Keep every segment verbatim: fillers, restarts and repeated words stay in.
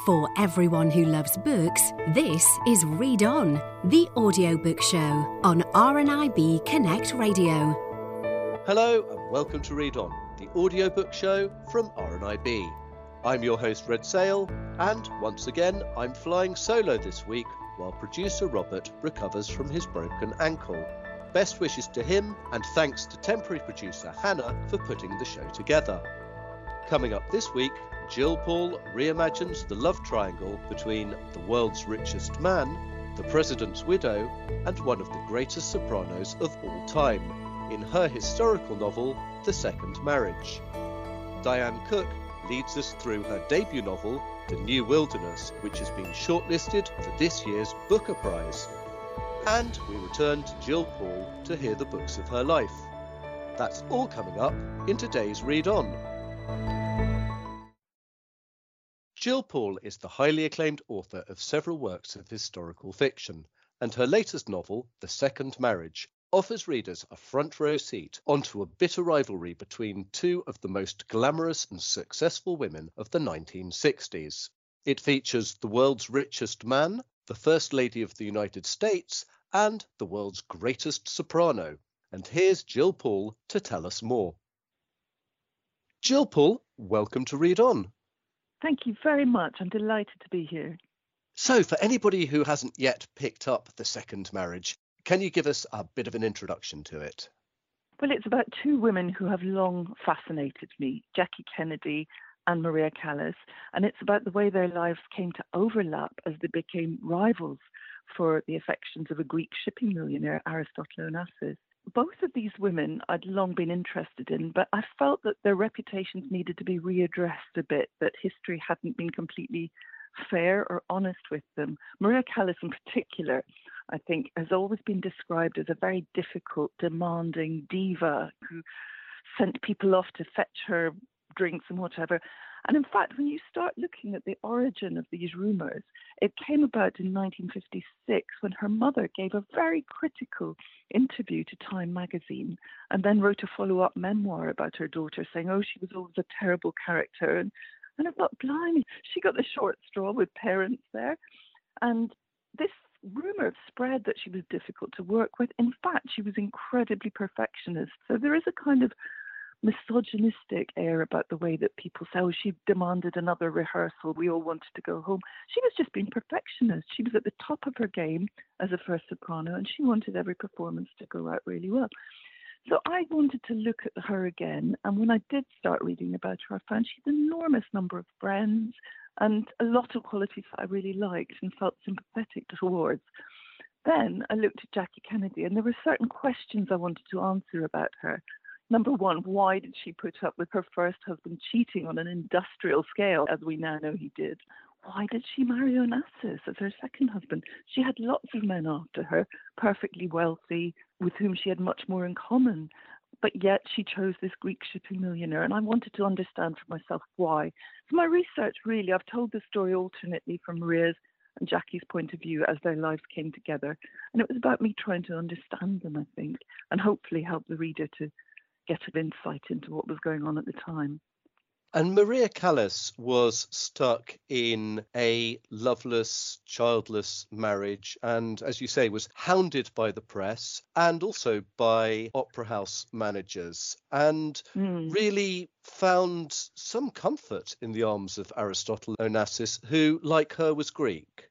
For everyone who loves books, this is Read On, the audiobook show on R N I B Connect Radio. Hello and welcome to Read On, the audiobook show from R N I B. I'm your host Red Sale, and once again I'm flying solo this week while producer Robert recovers from his broken ankle. Best wishes to him, and thanks to temporary producer Hannah for putting the show together. Coming up this week, Jill Paul reimagines the love triangle between the world's richest man, the president's widow, and one of the greatest sopranos of all time, in her historical novel, The Second Marriage. Diane Cook leads us through her debut novel, The New Wilderness, which has been shortlisted for this year's Booker Prize. And we return to Jill Paul to hear the books of her life. That's all coming up in today's Read On. Jill Paul is the highly acclaimed author of several works of historical fiction, and her latest novel, The Second Marriage, offers readers a front row seat onto a bitter rivalry between two of the most glamorous and successful women of the nineteen sixties. It features the world's richest man, the First Lady of the United States, and the world's greatest soprano. And here's Jill Paul to tell us more. Jill Paul, welcome to Read On. Thank you very much. I'm delighted to be here. So, for anybody who hasn't yet picked up The Second Marriage, can you give us a bit of an introduction to it? Well, it's about two women who have long fascinated me, Jackie Kennedy and Maria Callas, and it's about the way their lives came to overlap as they became rivals for the affections of a Greek shipping millionaire, Aristotle Onassis. Both of these women I'd long been interested in, but I felt that their reputations needed to be readdressed a bit, that history hadn't been completely fair or honest with them. Maria Callas in particular, I think, has always been described as a very difficult, demanding diva who sent people off to fetch her drinks and whatever. And in fact, when you start looking at the origin of these rumours, it came about in nineteen fifty-six when her mother gave a very critical interview to Time magazine and then wrote a follow-up memoir about her daughter saying, oh, she was always a terrible character. And, and I thought, blimey, she got the short straw with parents there. And this rumour spread that she was difficult to work with. In fact, she was incredibly perfectionist. So there is a kind of misogynistic air about the way that people say, oh, she demanded another rehearsal, we all wanted to go home. She was just being perfectionist. She was at the top of her game as a first soprano, and she wanted every performance to go out really well. So I wanted to look at her again, and when I did start reading about her, I found she had an enormous number of friends and a lot of qualities that I really liked and felt sympathetic towards. Then I looked at Jackie Kennedy, and there were certain questions I wanted to answer about her. Number one, why did she put up with her first husband cheating on an industrial scale, as we now know he did? Why did she marry Onassis as her second husband? She had lots of men after her, perfectly wealthy, with whom she had much more in common. But yet she chose this Greek shipping millionaire, and I wanted to understand for myself why. So my research, really, I've told the story alternately from Maria's and Jackie's point of view as their lives came together. And it was about me trying to understand them, I think, and hopefully help the reader to get an insight into what was going on at the time. And Maria Callas was stuck in a loveless, childless marriage and, as you say, was hounded by the press and also by opera house managers, and mm. really found some comfort in the arms of Aristotle Onassis, who, like her, was Greek.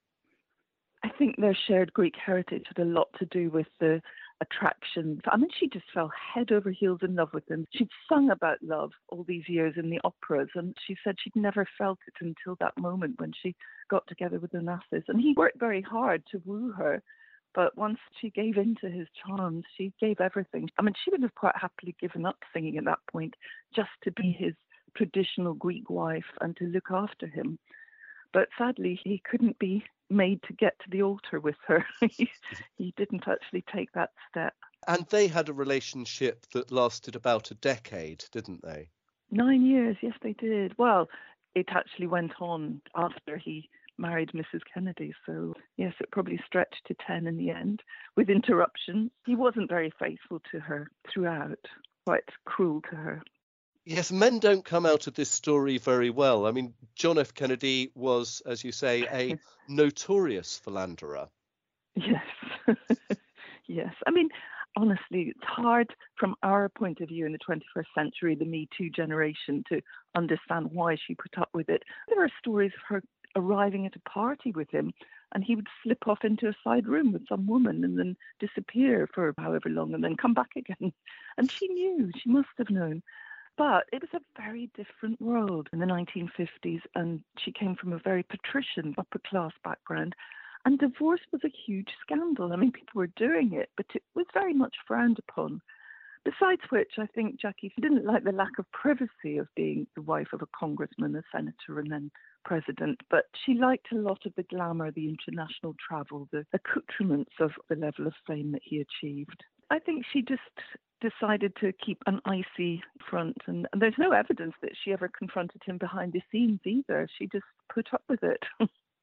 I think their shared Greek heritage had a lot to do with the attraction. I mean, she just fell head over heels in love with him. She'd sung about love all these years in the operas, and she said she'd never felt it until that moment when she got together with Onassis. And he worked very hard to woo her, but once she gave in to his charms, she gave everything. I mean, she would have quite happily given up singing at that point just to be his traditional Greek wife and to look after him. But sadly, he couldn't be made to get to the altar with her. he, he didn't actually take that step. And they had a relationship that lasted about a decade, didn't they? Nine years, yes, they did. Well, it actually went on after he married Missus Kennedy. So, yes, it probably stretched to ten in the end, with interruptions. He wasn't very faithful to her throughout, quite cruel to her. Yes, men don't come out of this story very well. I mean, John F. Kennedy was, as you say, a notorious philanderer. Yes. Yes. I mean, honestly, it's hard from our point of view in the twenty-first century, the Me Too generation, to understand why she put up with it. There are stories of her arriving at a party with him and he would slip off into a side room with some woman and then disappear for however long and then come back again. And she knew, she must have known. But it was a very different world in the nineteen fifties, and she came from a very patrician, upper class background. And divorce was a huge scandal. I mean, people were doing it, but it was very much frowned upon. Besides which, I think Jackie didn't like the lack of privacy of being the wife of a congressman, a senator, and then president. But she liked a lot of the glamour, the international travel, the accoutrements of the level of fame that he achieved. I think she just decided to keep an icy front. And, and there's no evidence that she ever confronted him behind the scenes either. She just put up with it.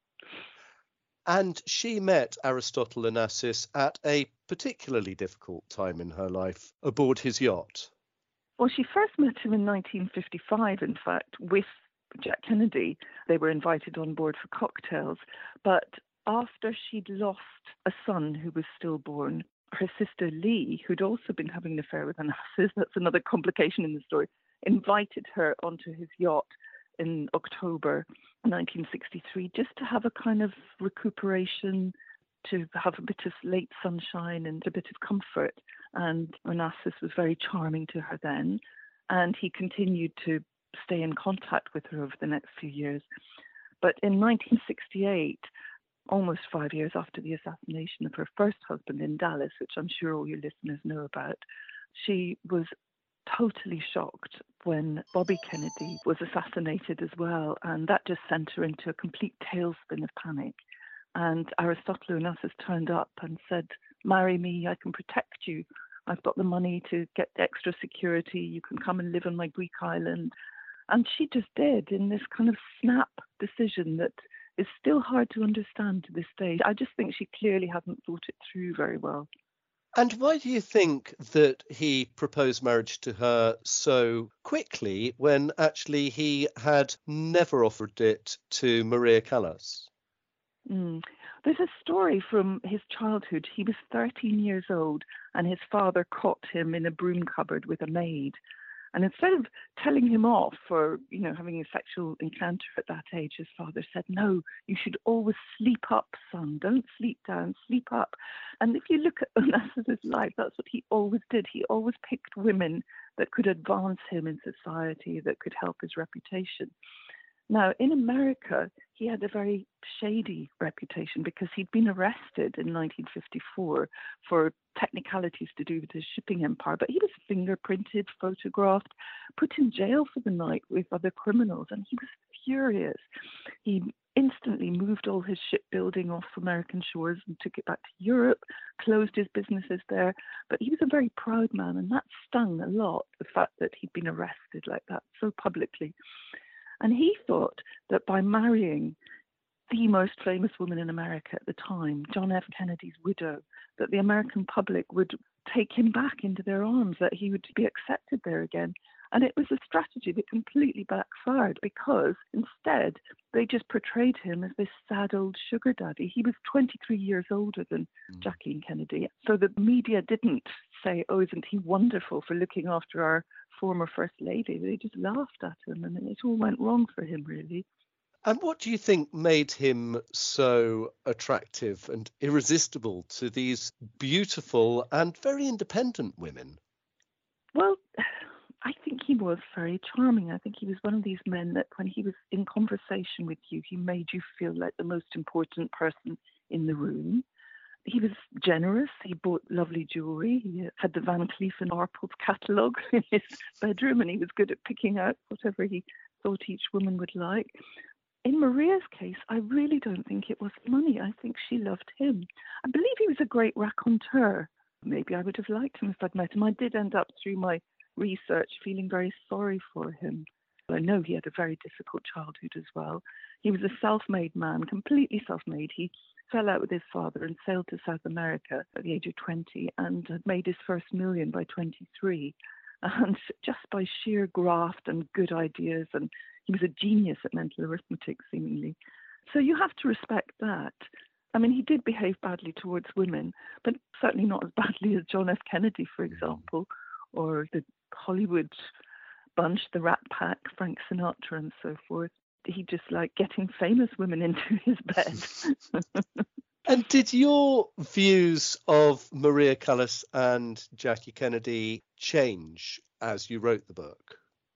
And she met Aristotle Onassis at a particularly difficult time in her life aboard his yacht. Well, she first met him in nineteen fifty-five, in fact, with Jack Kennedy. They were invited on board for cocktails. But after she'd lost a son who was stillborn, her sister Lee, who'd also been having an affair with Onassis, that's another complication in the story, invited her onto his yacht in October nineteen sixty-three, just to have a kind of recuperation, to have a bit of late sunshine and a bit of comfort. And Onassis was very charming to her then, and he continued to stay in contact with her over the next few years. But in nineteen sixty-eight, almost five years after the assassination of her first husband in Dallas, which I'm sure all your listeners know about, she was totally shocked when Bobby Kennedy was assassinated as well, and that just sent her into a complete tailspin of panic. And Aristotle Onassis turned up and said, "Marry me, I can protect you. I've got the money to get extra security. You can come and live on my Greek island." And she just did, in this kind of snap decision that is still hard to understand to this day. I just think she clearly hasn't thought it through very well. And why do you think that he proposed marriage to her so quickly when actually he had never offered it to Maria Callas? Mm. There's a story from his childhood. He was thirteen years old and his father caught him in a broom cupboard with a maid. And instead of telling him off for, you know, having a sexual encounter at that age, his father said, "No, you should always sleep up, son. Don't sleep down, sleep up." And if you look at Onassis' life, that's what he always did. He always picked women that could advance him in society, that could help his reputation. Now, in America, he had a very shady reputation because he'd been arrested in nineteen fifty-four for technicalities to do with his shipping empire, but he was fingerprinted, photographed, put in jail for the night with other criminals, and he was furious. He instantly moved all his shipbuilding off American shores and took it back to Europe, closed his businesses there, but he was a very proud man, and that stung a lot, the fact that he'd been arrested like that so publicly. And he thought that by marrying the most famous woman in America at the time, John F. Kennedy's widow, that the American public would take him back into their arms, that he would be accepted there again. And it was a strategy that completely backfired because instead they just portrayed him as this sad old sugar daddy. He was twenty-three years older than mm. Jackie Kennedy. So the media didn't say, "Oh, isn't he wonderful for looking after our former First Lady?" They just laughed at him and it all went wrong for him, really. And what do you think made him so attractive and irresistible to these beautiful and very independent women? Well, I think he was very charming. I think he was one of these men that when he was in conversation with you, he made you feel like the most important person in the room. He was generous. He bought lovely jewellery. He had the Van Cleef and Arpels catalogue in his bedroom, and he was good at picking out whatever he thought each woman would like. In Maria's case, I really don't think it was money. I think she loved him. I believe he was a great raconteur. Maybe I would have liked him if I'd met him. I did end up, through my research, feeling very sorry for him. I know he had a very difficult childhood as well. He was a self-made man, completely self-made. He fell out with his father and sailed to South America at the age of twenty and had made his first million by twenty-three. and just by sheer graft and good ideas, and he was a genius at mental arithmetic, seemingly. So you have to respect that. I mean, he did behave badly towards women, but certainly not as badly as John F. Kennedy, for example, or the Hollywood bunch, the Rat Pack, Frank Sinatra and so forth. He just liked getting famous women into his bed. And did your views of Maria Callas and Jackie Kennedy change as you wrote the book?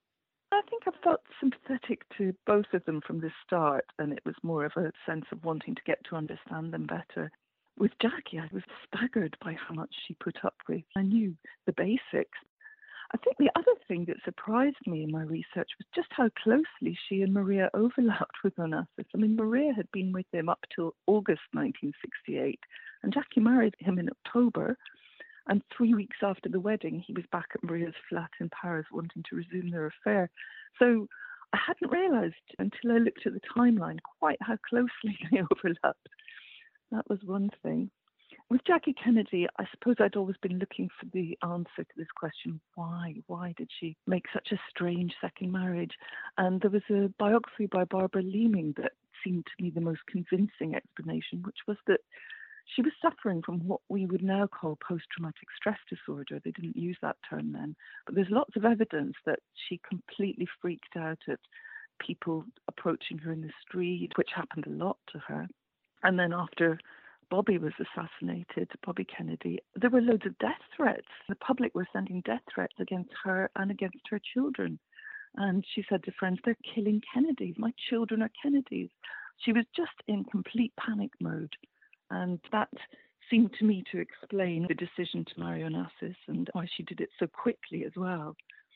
I think I felt sympathetic to both of them from the start, and it was more of a sense of wanting to get to understand them better. With Jackie, I was staggered by how much she put up with. I knew the basics. I think the other thing that surprised me in my research was just how closely she and Maria overlapped with Onassis. I mean, Maria had been with him up till August nineteen sixty-eight, and Jackie married him in October. And three weeks after the wedding, he was back at Maria's flat in Paris wanting to resume their affair. So I hadn't realised until I looked at the timeline quite how closely they overlapped. That was one thing. With Jackie Kennedy, I suppose I'd always been looking for the answer to this question, why? Why did she make such a strange second marriage? And there was a biography by Barbara Leeming that seemed to me the most convincing explanation, which was that she was suffering from what we would now call post-traumatic stress disorder. They didn't use that term then. But there's lots of evidence that she completely freaked out at people approaching her in the street, which happened a lot to her. And then after Bobby was assassinated, Bobby Kennedy, there were loads of death threats. The public were sending death threats against her and against her children. And she said to friends, they're killing Kennedys. My children are Kennedys. She was just in complete panic mode. And that seemed to me to explain the decision to marry Onassis and why she did it so quickly as well.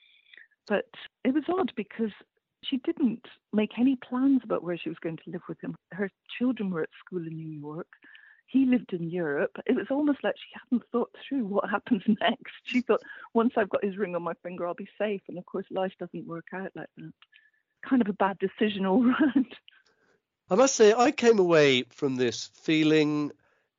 But it was odd because she didn't make any plans about where she was going to live with him. Her children were at school in New York. He lived in Europe. It was almost like she hadn't thought through what happens next. She thought, once I've got his ring on my finger, I'll be safe. And of course, life doesn't work out like that. Kind of a bad decision all round. I must say, I came away from this feeling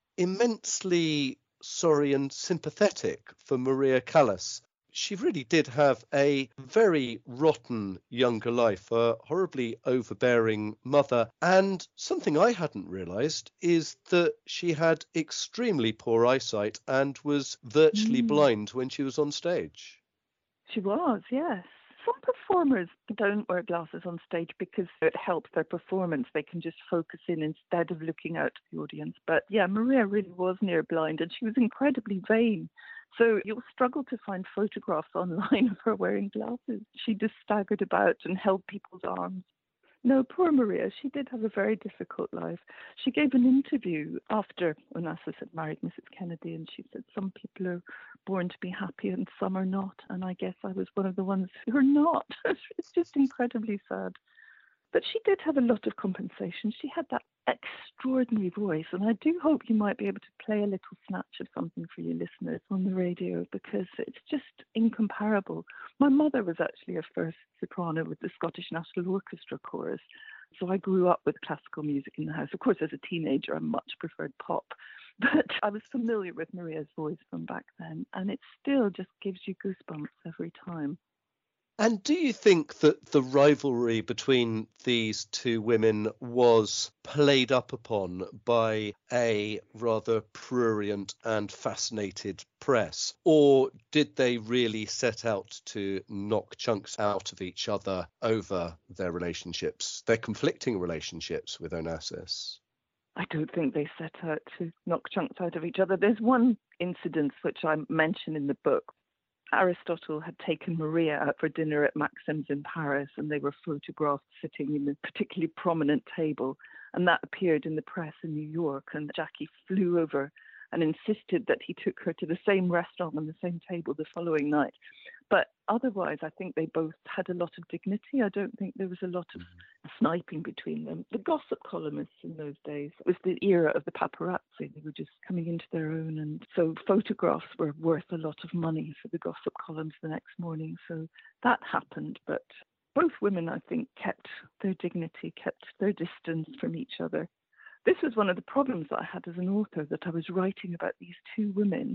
immensely sorry and sympathetic for Maria Callas. She really did have a very rotten younger life, a horribly overbearing mother. And something I hadn't realised is that she had extremely poor eyesight and was virtually Mm. blind when she was on stage. She was, yes. Some performers don't wear glasses on stage because it helps their performance. They can just focus in instead of looking out to the audience. But yeah, Maria really was near blind and she was incredibly vain. So you'll struggle to find photographs online of her wearing glasses. She just staggered about and held people's arms. No, poor Maria. She did have a very difficult life. She gave an interview after Onassis had married Missus Kennedy, and she said some people are born to be happy and some are not. And I guess I was one of the ones who are not. It's just incredibly sad. But she did have a lot of compensation. She had that extraordinary voice, and I do hope you might be able to play a little snatch of something for your listeners on the radio because it's just incomparable. My mother was actually a first soprano with the Scottish National Orchestra chorus, so I grew up with classical music in the house. Of course, as a teenager, I much preferred pop, but I was familiar with Maria's voice from back then, and it still just gives you goosebumps every time. And do you think that the rivalry between these two women was played up upon by a rather prurient and fascinated press? Or did they really set out to knock chunks out of each other over their relationships, their conflicting relationships with Onassis? I don't think they set out to knock chunks out of each other. There's one incident which I mention in the book. Aristotle had taken Maria out for dinner at Maxim's in Paris, and they were photographed sitting in a particularly prominent table. And that appeared in the press in New York, and Jackie flew over and insisted that he took her to the same restaurant and the same table the following night. But otherwise, I think they both had a lot of dignity. I don't think there was a lot of sniping between them. The gossip columnists in those days, it was the era of the paparazzi. They were just coming into their own. And so photographs were worth a lot of money for the gossip columns the next morning. So that happened. But both women, I think, kept their dignity, kept their distance from each other. This was one of the problems that I had as an author, that I was writing about these two women,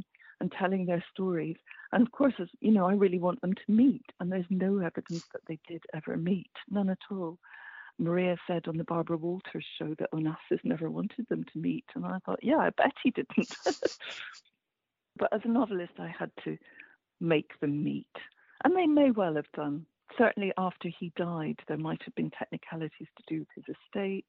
and telling their stories. And of course, as you know, I really want them to meet, and there's no evidence that they did ever meet, none at all. Maria said on the Barbara Walters show that Onassis never wanted them to meet, and I thought, yeah, I bet he didn't. But as a novelist, I had to make them meet, and they may well have done. Certainly after he died, there might have been technicalities to do with his estate.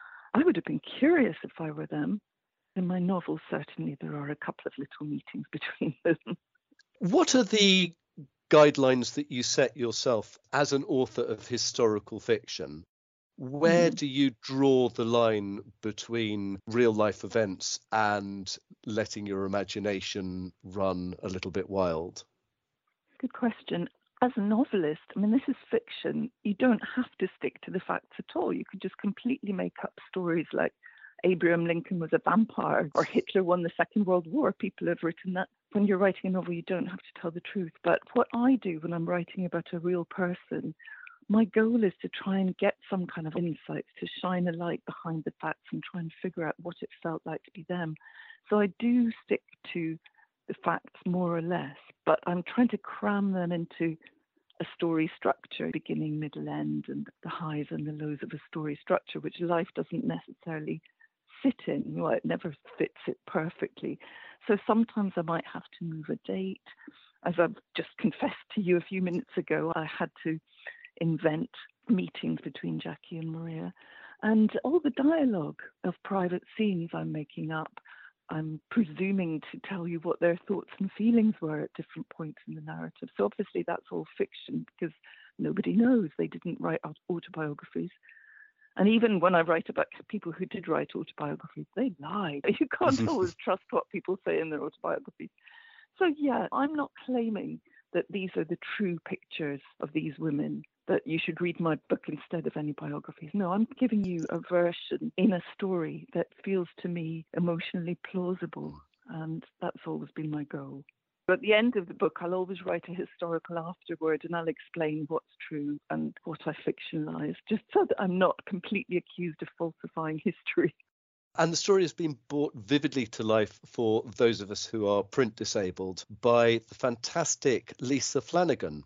I would have been curious if I were them. In my novel, certainly there are a couple of little meetings between them. What are the guidelines that you set yourself as an author of historical fiction? Where mm. do you draw the line between real life events and letting your imagination run a little bit wild? Good question. As a novelist, I mean, this is fiction. You don't have to stick to the facts at all. You could just completely make up stories like Abraham Lincoln was a vampire or Hitler won the Second World War. People have written that. When you're writing a novel, you don't have to tell the truth. But what I do when I'm writing about a real person, my goal is to try and get some kind of insights, to shine a light behind the facts and try and figure out what it felt like to be them. So I do stick to the facts more or less, but I'm trying to cram them into a story structure, beginning, middle, end, and the highs and the lows of a story structure, which life doesn't necessarily fit in. Well, it never fits it perfectly. So sometimes I might have to move a date. As I've just confessed to you a few minutes ago, I had to invent meetings between Jackie and Maria. And all the dialogue of private scenes I'm making up, I'm presuming to tell you what their thoughts and feelings were at different points in the narrative. So obviously that's all fiction because nobody knows. They didn't write autobiographies. And even when I write about people who did write autobiographies, they lie. You can't always trust what people say in their autobiographies. So yeah, I'm not claiming that these are the true pictures of these women, that you should read my book instead of any biographies. No, I'm giving you a version in a story that feels to me emotionally plausible. And that's always been my goal. At the end of the book, I'll always write a historical afterword and I'll explain what's true and what I fictionalized, just so that I'm not completely accused of falsifying history. And the story has been brought vividly to life for those of us who are print disabled by the fantastic Lisa Flanagan.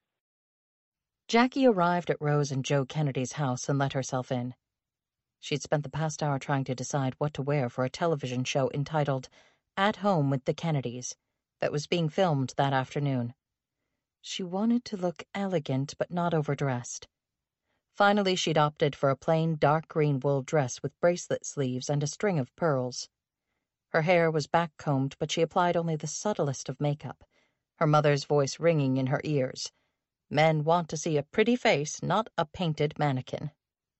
Jackie arrived at Rose and Joe Kennedy's house and let herself in. She'd spent the past hour trying to decide what to wear for a television show entitled At Home with the Kennedys that was being filmed that afternoon. She wanted to look elegant but not overdressed. Finally, she'd opted for a plain dark green wool dress with bracelet sleeves and a string of pearls. Her hair was back-combed, but she applied only the subtlest of makeup, her mother's voice ringing in her ears. Men want to see a pretty face, not a painted mannequin.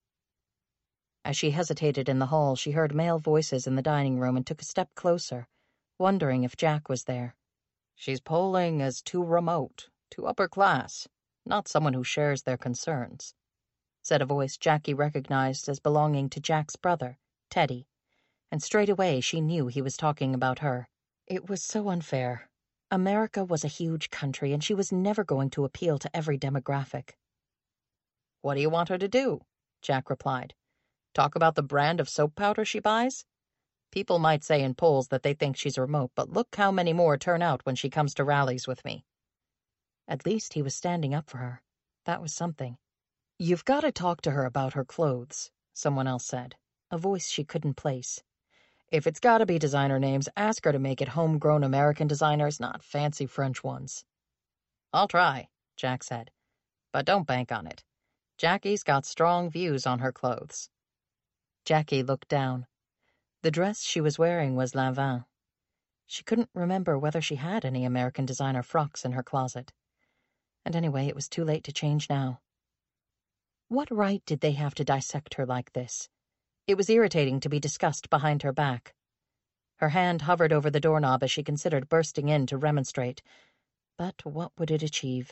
As she hesitated in the hall, she heard male voices in the dining room and took a step closer, wondering if Jack was there. She's polling as too remote, too upper class, not someone who shares their concerns, said a voice Jackie recognized as belonging to Jack's brother, Teddy, and straight away she knew he was talking about her. It was so unfair. America was a huge country, and she was never going to appeal to every demographic. "What do you want her to do?" Jack replied. "Talk about the brand of soap powder she buys? People might say in polls that they think she's remote, but look how many more turn out when she comes to rallies with me." At least he was standing up for her. That was something. "You've got to talk to her about her clothes," someone else said, a voice she couldn't place. "If it's got to be designer names, ask her to make it homegrown American designers, not fancy French ones." "I'll try," Jack said, "but don't bank on it. Jackie's got strong views on her clothes." Jackie looked down. The dress she was wearing was Lanvin. She couldn't remember whether she had any American designer frocks in her closet. And anyway, it was too late to change now. What right did they have to dissect her like this? It was irritating to be discussed behind her back. Her hand hovered over the doorknob as she considered bursting in to remonstrate. But what would it achieve?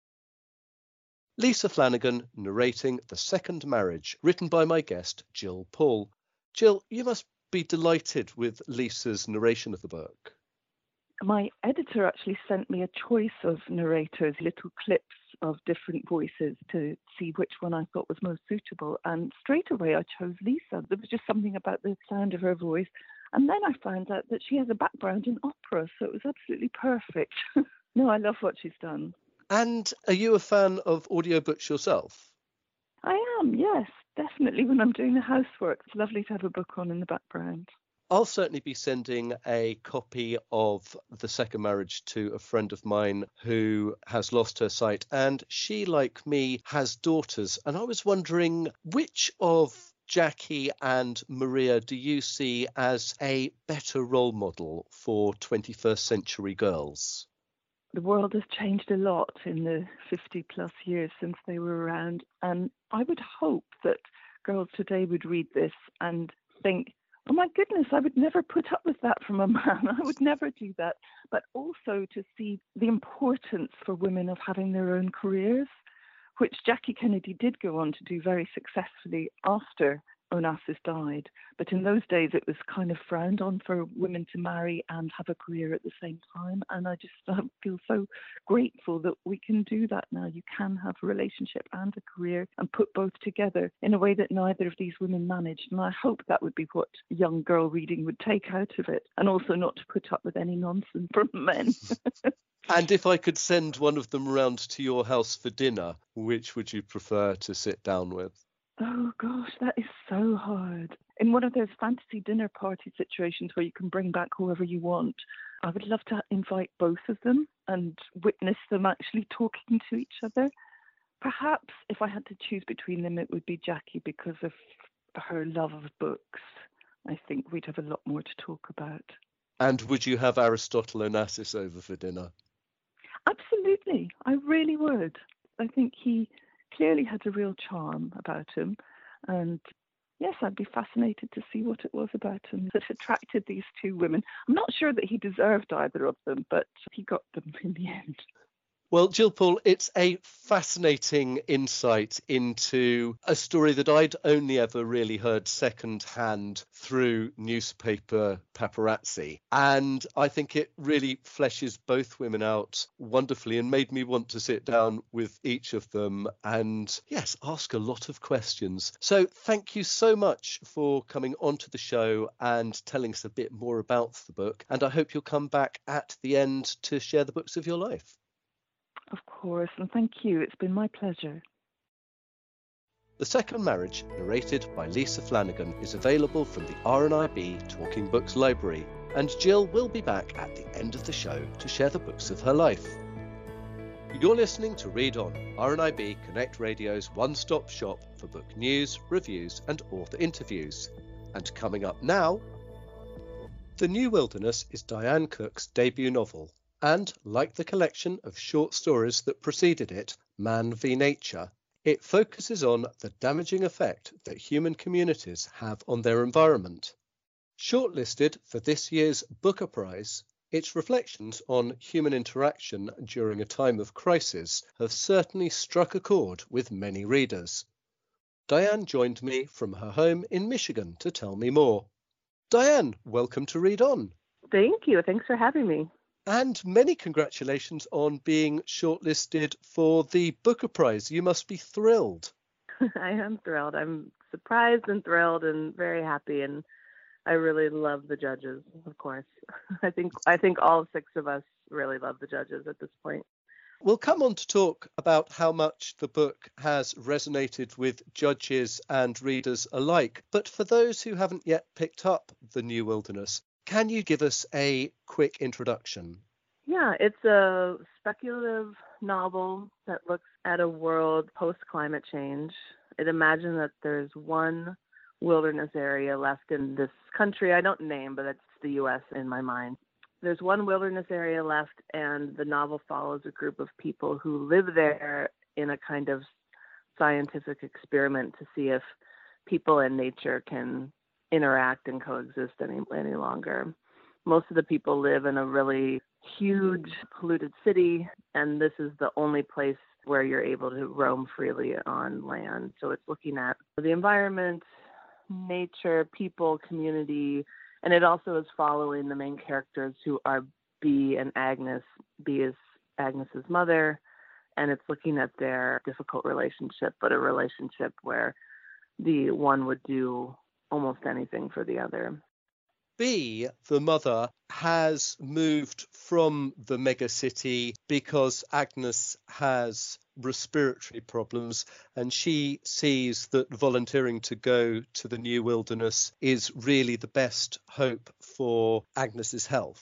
Lisa Flanagan narrating The Second Marriage, written by my guest, Jill Paul. Jill, you must be delighted with Lisa's narration of the book. My editor actually sent me a choice of narrators, little clips of different voices to see which one I thought was most suitable. And straight away I chose Lisa. There was just something about the sound of her voice. And then I found out that she has a background in opera, so it was absolutely perfect. No, I love what she's done. And are you a fan of audiobooks yourself? I am, yes, definitely. When I'm doing the housework, it's lovely to have a book on in the background. I'll certainly be sending a copy of The Second Marriage to a friend of mine who has lost her sight, and she, like me, has daughters. And I was wondering, which of Jackie and Maria do you see as a better role model for twenty-first century girls? The world has changed a lot in the fifty plus years since they were around, and I would hope that girls today would read this and think, oh my goodness, I would never put up with that from a man. I would never do that. But also to see the importance for women of having their own careers, which Jackie Kennedy did go on to do very successfully after Onassis died. But in those days, it was kind of frowned on for women to marry and have a career at the same time. And I just uh, feel so grateful that we can do that now. You can have a relationship and a career and put both together in a way that neither of these women managed. And I hope that would be what young girl reading would take out of it, and also not to put up with any nonsense from men. And if I could send one of them round to your house for dinner, which would you prefer to sit down with? Oh gosh, that is so hard. In one of those fantasy dinner party situations where you can bring back whoever you want, I would love to invite both of them and witness them actually talking to each other. Perhaps if I had to choose between them, it would be Jackie because of her love of books. I think we'd have a lot more to talk about. And would you have Aristotle Onassis over for dinner? Absolutely. I really would. I think he clearly had a real charm about him. And yes, I'd be fascinated to see what it was about him that attracted these two women. I'm not sure that he deserved either of them, but he got them in the end. Well, Jill Paul, it's a fascinating insight into a story that I'd only ever really heard secondhand through newspaper paparazzi. And I think it really fleshes both women out wonderfully and made me want to sit down with each of them and, yes, ask a lot of questions. So thank you so much for coming onto the show and telling us a bit more about the book. And I hope you'll come back at the end to share the books of your life. Of course, and thank you. It's been my pleasure. The Second Marriage, narrated by Lisa Flanagan, is available from the R N I B Talking Books Library, and Jill will be back at the end of the show to share the books of her life. You're listening to Read On, R N I B Connect Radio's one-stop shop for book news, reviews and author interviews. And coming up now, The New Wilderness is Diane Cook's debut novel. And, like the collection of short stories that preceded it, Man v Nature, it focuses on the damaging effect that human communities have on their environment. Shortlisted for this year's Booker Prize, its reflections on human interaction during a time of crisis have certainly struck a chord with many readers. Diane joined me from her home in Michigan to tell me more. Diane, welcome to Read On. Thank you. Thanks for having me. And many congratulations on being shortlisted for the Booker Prize. You must be thrilled. I am thrilled. I'm surprised and thrilled and very happy. And I really love the judges, of course. I think I think all six of us really love the judges at this point. We'll come on to talk about how much the book has resonated with judges and readers alike. But for those who haven't yet picked up The New Wilderness, can you give us a quick introduction? Yeah, it's a speculative novel that looks at a world post-climate change. It imagines that there's one wilderness area left in this country. I don't name, but it's the U S in my mind. There's one wilderness area left, and the novel follows a group of people who live there in a kind of scientific experiment to see if people and nature can interact and coexist any any longer. Most of the people live in a really huge polluted city, and this is the only place where you're able to roam freely on land. So it's looking at the environment, nature, people, community, and it also is following the main characters who are Bee and Agnes. Bee is Agnes's mother, and it's looking at their difficult relationship, but a relationship where the one would do almost anything for the other. B, the mother, has moved from the megacity because Agnes has respiratory problems, and she sees that volunteering to go to the new wilderness is really the best hope for Agnes's health.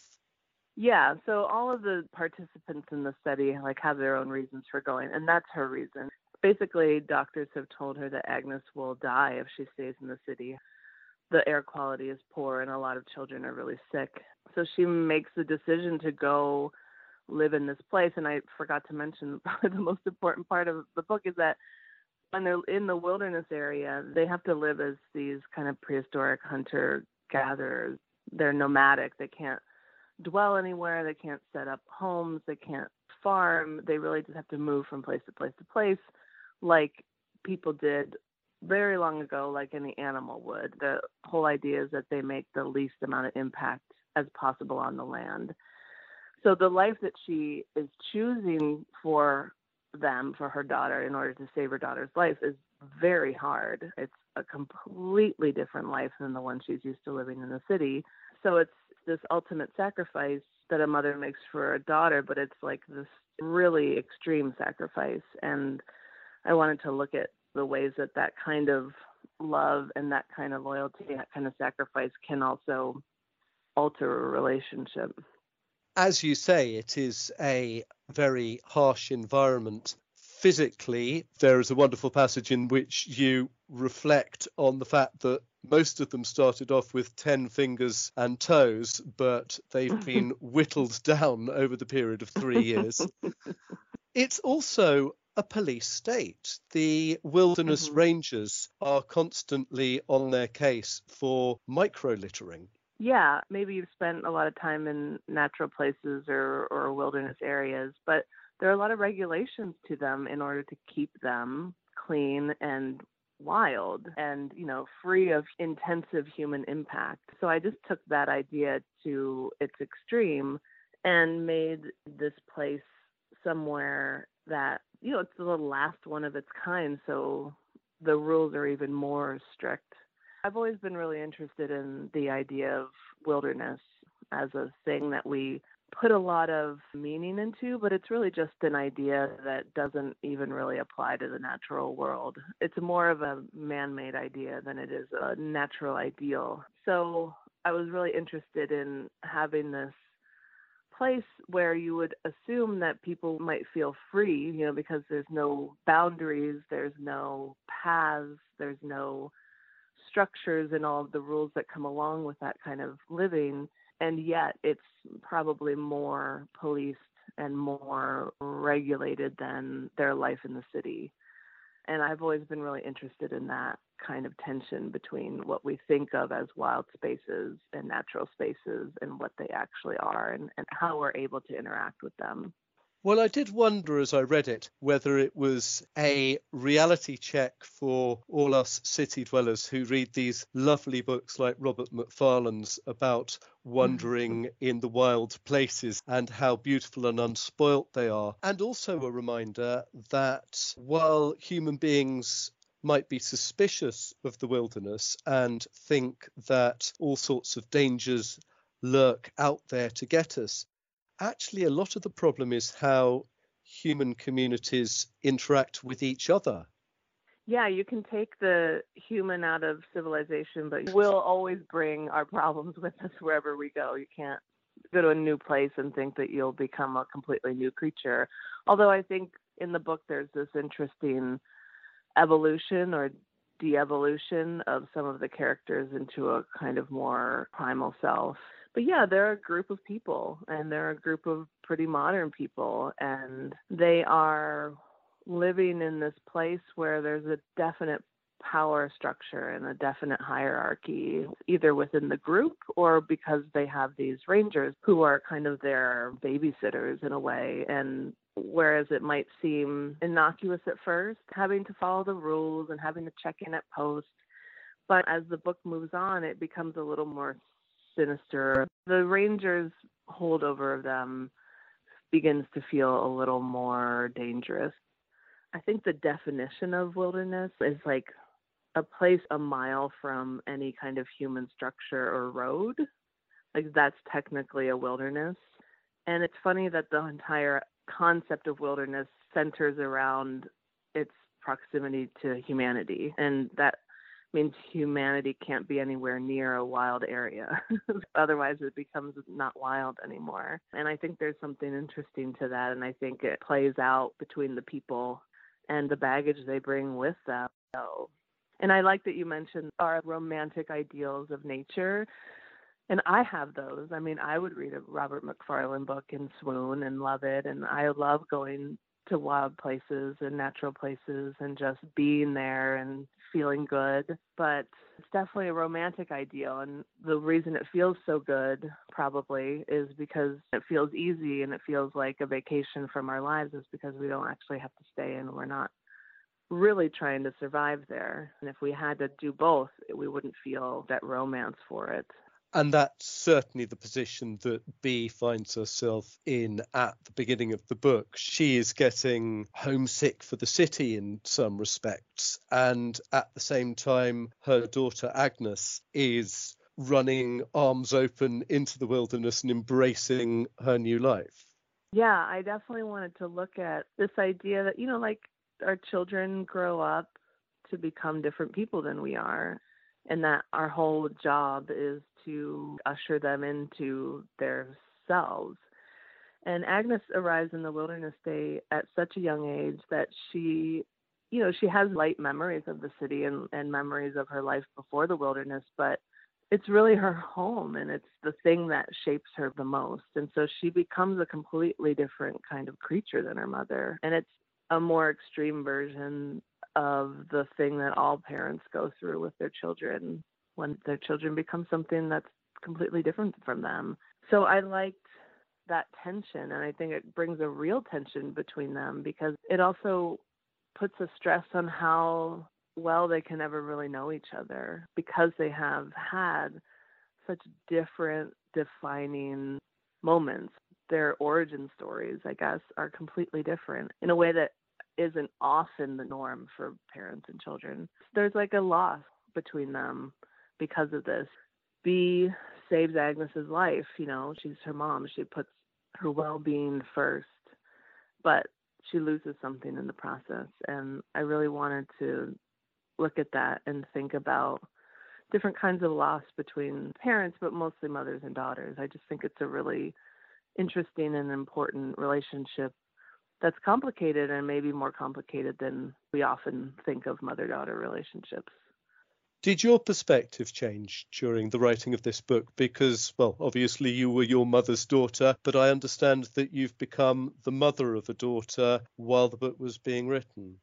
Yeah, so all of the participants in the study like have their own reasons for going, and that's her reason. Basically, doctors have told her that Agnes will die if she stays in the city. The air quality is poor and a lot of children are really sick. So she makes the decision to go live in this place. And I forgot to mention probably the most important part of the book is that when they're in the wilderness area, they have to live as these kind of prehistoric hunter-gatherers. They're nomadic. They can't dwell anywhere. They can't set up homes. They can't farm. They really just have to move from place to place to place like people did very long ago, like any animal would. The whole idea is that they make the least amount of impact as possible on the land. So the life that she is choosing for them, for her daughter, in order to save her daughter's life is very hard. It's a completely different life than the one she's used to living in the city. So it's this ultimate sacrifice that a mother makes for a daughter, but it's like this really extreme sacrifice. And I wanted to look at the ways that that kind of love and that kind of loyalty, that kind of sacrifice can also alter a relationship. As you say, it is a very harsh environment. Physically, there is a wonderful passage in which you reflect on the fact that most of them started off with ten fingers and toes, but they've been whittled down over the period of three years. It's also a police state. The wilderness Mm-hmm. rangers are constantly on their case for micro-littering. Yeah, maybe you've spent a lot of time in natural places or, or wilderness areas, but there are a lot of regulations to them in order to keep them clean and wild and, you know, free of intensive human impact. So I just took that idea to its extreme and made this place somewhere that, you know, it's the last one of its kind. So the rules are even more strict. I've always been really interested in the idea of wilderness as a thing that we put a lot of meaning into, but it's really just an idea that doesn't even really apply to the natural world. It's more of a man-made idea than it is a natural ideal. So I was really interested in having this place where you would assume that people might feel free, you know, because there's no boundaries, there's no paths, there's no structures and all of the rules that come along with that kind of living. And yet it's probably more policed and more regulated than their life in the city. And I've always been really interested in that kind of tension between what we think of as wild spaces and natural spaces and what they actually are, and, and how we're able to interact with them. Well, I did wonder as I read it whether it was a reality check for all us city dwellers who read these lovely books like Robert Macfarlane's about wandering in the wild places and how beautiful and unspoilt they are. And also a reminder that while human beings might be suspicious of the wilderness and think that all sorts of dangers lurk out there to get us, actually, a lot of the problem is how human communities interact with each other. Yeah, you can take the human out of civilization, but we'll always bring our problems with us wherever we go. You can't go to a new place and think that you'll become a completely new creature. Although I think in the book there's this interesting evolution or de-evolution of some of the characters into a kind of more primal self. But yeah, they're a group of people, and they're a group of pretty modern people, and they are living in this place where there's a definite power structure and a definite hierarchy, either within the group or because they have these rangers who are kind of their babysitters in a way. And whereas it might seem innocuous at first, having to follow the rules and having to check in at post, but as the book moves on, it becomes a little more sinister. The rangers' holdover of them begins to feel a little more dangerous. I think the definition of wilderness is like a place a mile from any kind of human structure or road. like that's technically a wilderness. And it's funny that the entire concept of wilderness centers around its proximity to humanity. And that means humanity can't be anywhere near a wild area. Otherwise, it becomes not wild anymore. And I think there's something interesting to that. And I think it plays out between the people and the baggage they bring with them. So, and I like that you mentioned our romantic ideals of nature. And I have those. I mean, I would read a Robert Macfarlane book and swoon and love it. And I love going to wild places and natural places and just being there and feeling good. But it's definitely a romantic ideal. And the reason it feels so good probably is because it feels easy and it feels like a vacation from our lives, is because we don't actually have to stay and we're not really trying to survive there. And if we had to do both, we wouldn't feel that romance for it. And that's certainly the position that Bee finds herself in at the beginning of the book. She is getting homesick for the city in some respects. And at the same time, her daughter Agnes is running arms open into the wilderness and embracing her new life. Yeah, I definitely wanted to look at this idea that, you know, like our children grow up to become different people than we are. And that our whole job is to usher them into their selves. And Agnes arrives in the wilderness day at such a young age that she, you know, she has light memories of the city and, and memories of her life before the wilderness, but it's really her home and it's the thing that shapes her the most. And so she becomes a completely different kind of creature than her mother. And it's a more extreme version of the thing that all parents go through with their children when their children become something that's completely different from them. So I liked that tension, and I think it brings a real tension between them because it also puts a stress on how well they can ever really know each other because they have had such different defining moments. Their origin stories, I guess, are completely different in a way that isn't often the norm for parents and children. There's like a loss between them because of this. Bee saves Agnes's life, you know, she's her mom. She puts her well-being first, but she loses something in the process. And I really wanted to look at that and think about different kinds of loss between parents, but mostly mothers and daughters. I just think it's a really interesting and important relationship that's complicated and maybe more complicated than we often think of mother-daughter relationships. Did your perspective change during the writing of this book? Because, well, obviously you were your mother's daughter, but I understand that you've become the mother of a daughter while the book was being written.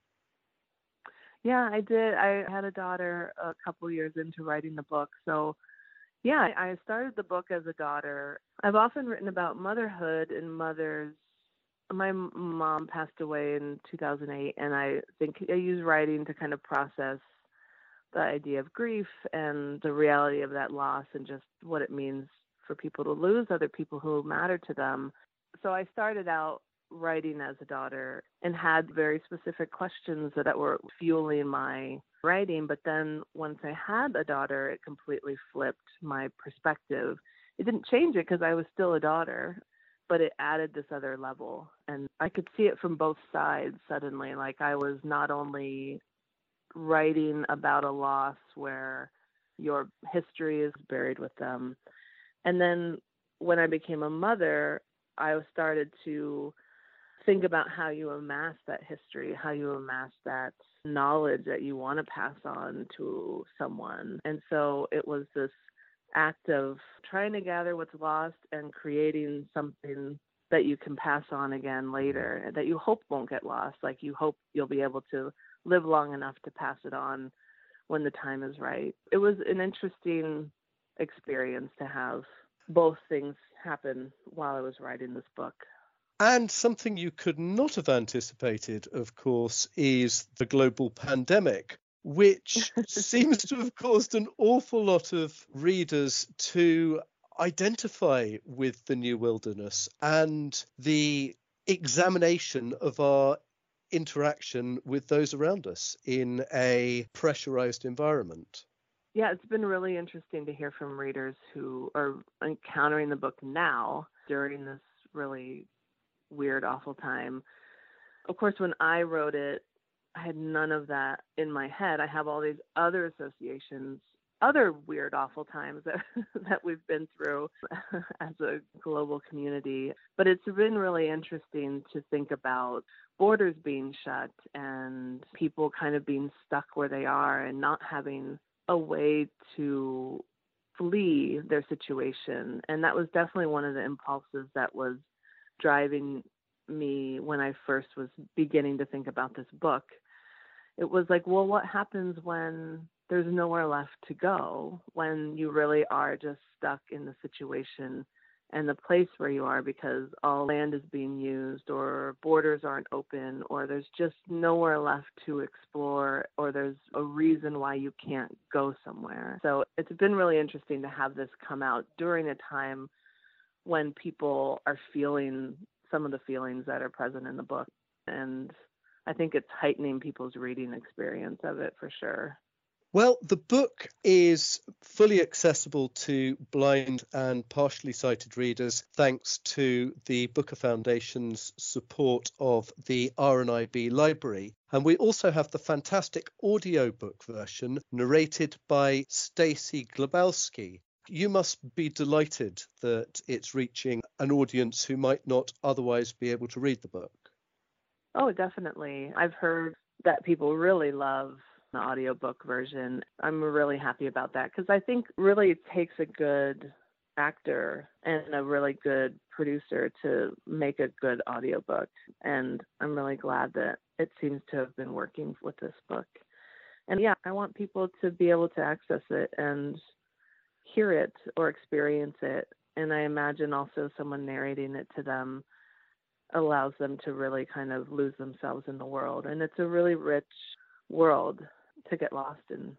Yeah, I did. I had a daughter a couple years into writing the book. So, yeah, I started the book as a daughter. I've often written about motherhood and mothers. My mom passed away in two thousand eight, and I think I use writing to kind of process the idea of grief and the reality of that loss and just what it means for people to lose other people who matter to them. So I started out writing as a daughter and had very specific questions that were fueling my writing. But then once I had a daughter, it completely flipped my perspective. It didn't change it because I was still a daughter, but it added this other level. And I could see it from both sides suddenly. Like I was not only writing about a loss where your history is buried with them. And then when I became a mother, I started to think about how you amass that history, how you amass that knowledge that you want to pass on to someone. And so it was this act of trying to gather what's lost and creating something that you can pass on again later, that you hope won't get lost. Like you hope you'll be able to live long enough to pass it on when the time is right. It was an interesting experience to have both things happen while I was writing this book. And something you could not have anticipated, of course, is the global pandemic, which seems to have caused an awful lot of readers to identify with the new wilderness and the examination of our interaction with those around us in a pressurized environment. Yeah, it's been really interesting to hear from readers who are encountering the book now during this really weird, awful time. Of course, when I wrote it, I had none of that in my head. I have all these other associations, other weird, awful times that that we've been through as a global community. But it's been really interesting to think about borders being shut and people kind of being stuck where they are and not having a way to flee their situation. And that was definitely one of the impulses that was driving me when I first was beginning to think about this book. It was like, well, what happens when there's nowhere left to go, when you really are just stuck in the situation and the place where you are because all land is being used or borders aren't open or there's just nowhere left to explore or there's a reason why you can't go somewhere. So it's been really interesting to have this come out during a time when people are feeling some of the feelings that are present in the book. And I think it's heightening people's reading experience of it for sure. Well, the book is fully accessible to blind and partially sighted readers thanks to the Booker Foundation's support of the R N I B library. And we also have the fantastic audiobook version narrated by Stacey Glabowski. You must be delighted that it's reaching an audience who might not otherwise be able to read the book. Oh, definitely. I've heard that people really love the audiobook version. I'm really happy about that because I think really it takes a good actor and a really good producer to make a good audiobook. And I'm really glad that it seems to have been working with this book. And yeah, I want people to be able to access it and hear it or experience it. And I imagine also someone narrating it to them allows them to really kind of lose themselves in the world. And it's a really rich world to get lost in.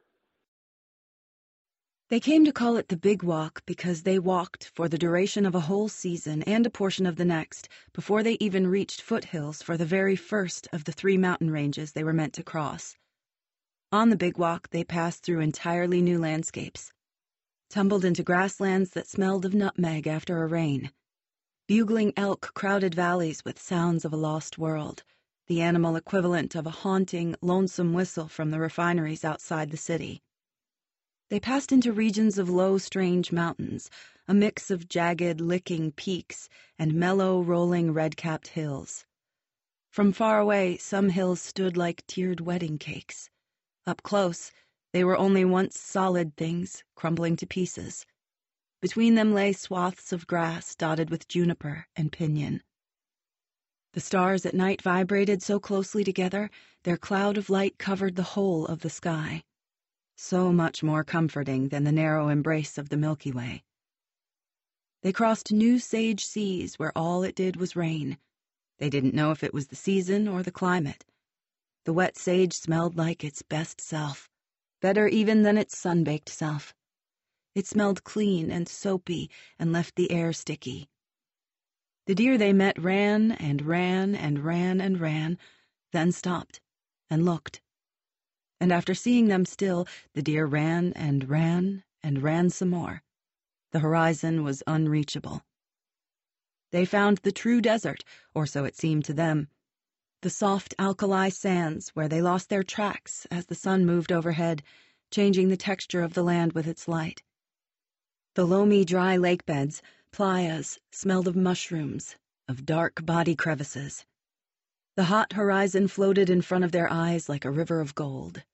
They came to call it the Big Walk because they walked for the duration of a whole season and a portion of the next before they even reached foothills for the very first of the three mountain ranges they were meant to cross. On the Big Walk, they passed through entirely new landscapes, tumbled into grasslands that smelled of nutmeg after a rain. Bugling elk crowded valleys with sounds of a lost world, the animal equivalent of a haunting, lonesome whistle from the refineries outside the city. They passed into regions of low, strange mountains, a mix of jagged, licking peaks and mellow, rolling, red-capped hills. From far away, some hills stood like tiered wedding cakes. Up close, they were only once solid things, crumbling to pieces. Between them lay swaths of grass dotted with juniper and pinyon. The stars at night vibrated so closely together, their cloud of light covered the whole of the sky. So much more comforting than the narrow embrace of the Milky Way. They crossed new sage seas where all it did was rain. They didn't know if it was the season or the climate. The wet sage smelled like its best self, better even than its sun-baked self. It smelled clean and soapy and left the air sticky. The deer they met ran and ran and ran and ran, then stopped and looked. And after seeing them still, the deer ran and ran and ran some more. The horizon was unreachable. They found the true desert, or so it seemed to them, the soft alkali sands where they lost their tracks as the sun moved overhead, changing the texture of the land with its light. The loamy, dry lake beds, playas, smelled of mushrooms, of dark body crevices. The hot horizon floated in front of their eyes like a river of gold.